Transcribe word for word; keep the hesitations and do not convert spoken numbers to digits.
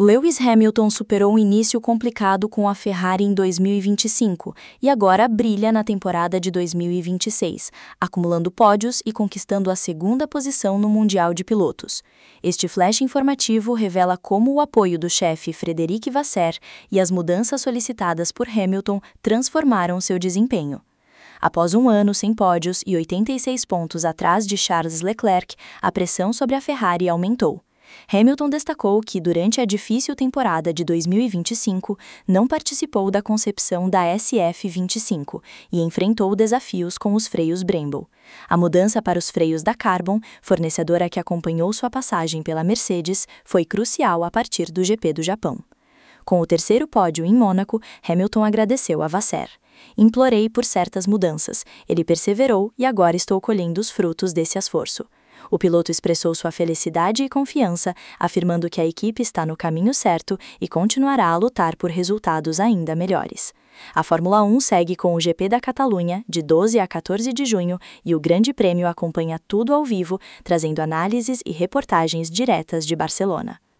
Lewis Hamilton superou um início complicado com a Ferrari em dois mil e vinte e cinco e agora brilha na temporada de dois mil e vinte e seis, acumulando pódios e conquistando a segunda posição no Mundial de Pilotos. Este flash informativo revela como o apoio do chefe Frederic Vasseur e as mudanças solicitadas por Hamilton transformaram seu desempenho. Após um ano sem pódios e oitenta e seis pontos atrás de Charles Leclerc, a pressão sobre a Ferrari aumentou. Hamilton destacou que, durante a difícil temporada de dois mil e vinte e cinco, não participou da concepção da S F vinte e cinco e enfrentou desafios com os freios Brembo. A mudança para os freios da Carbon, fornecedora que acompanhou sua passagem pela Mercedes, foi crucial a partir do G P do Japão. Com o terceiro pódio em Mônaco, Hamilton agradeceu a Vasseur. Implorei por certas mudanças, ele perseverou e agora estou colhendo os frutos desse esforço. O piloto expressou sua felicidade e confiança, afirmando que a equipe está no caminho certo e continuará a lutar por resultados ainda melhores. A Fórmula um segue com o G P da Catalunha, de doze a quatorze de junho, e o Grande Prêmio acompanha tudo ao vivo, trazendo análises e reportagens diretas de Barcelona.